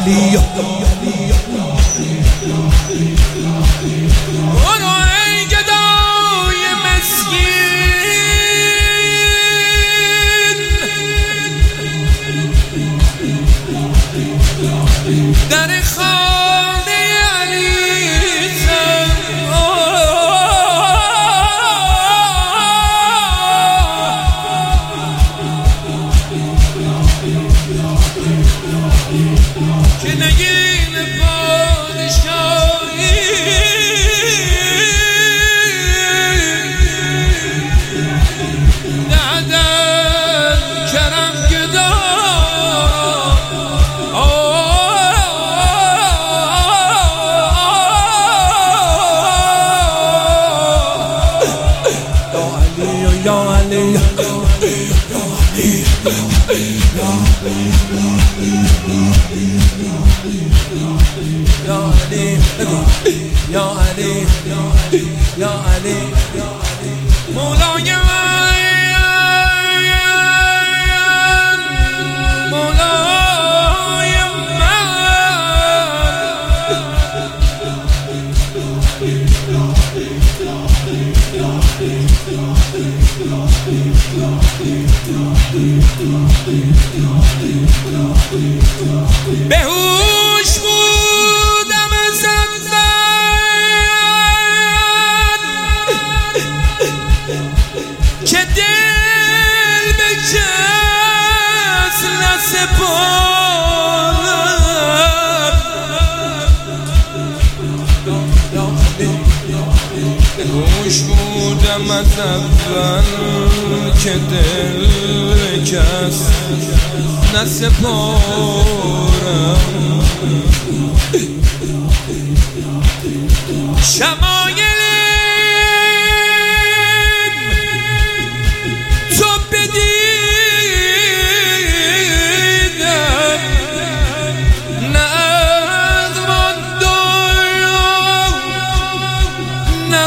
علی برو ای گدای مسکین در خانه علی که نگین پادشاهی دادن کرم گدا یا علی یا علی یا علی مولای من مولای من بهوش بودم از اول که دل به کس نسپردم بهوش بودم از اول که دل به کس نسپارم شمایل تو بدیدم نه از من دارم نه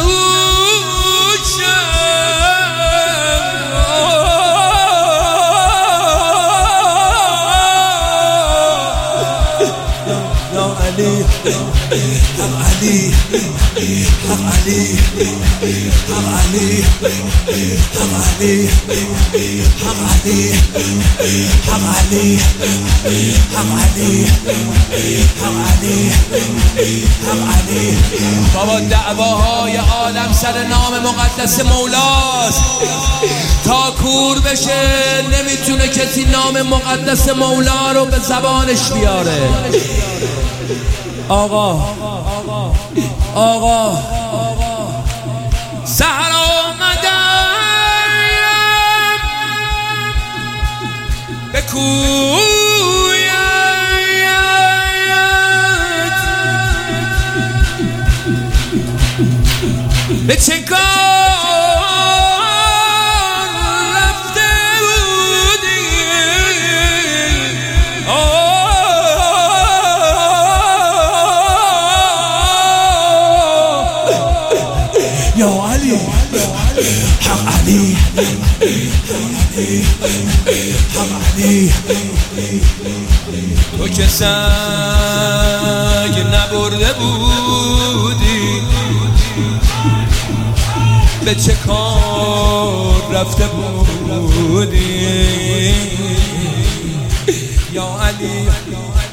حق علی حق علی حق علی حق علی حق علی حق علی حق علی حق علی حق علی بابا دعواهای عالم سر نام مقدس مولاست تا کور بشه نمیتونه کسی نام مقدس مولا رو به زبانش بیاره آقا سحر آمدم به کویت به چه کار رفته بودی یا علی حق علی حق علی تو که سگ نبرده بودی به چه کار رفته بودی یا علی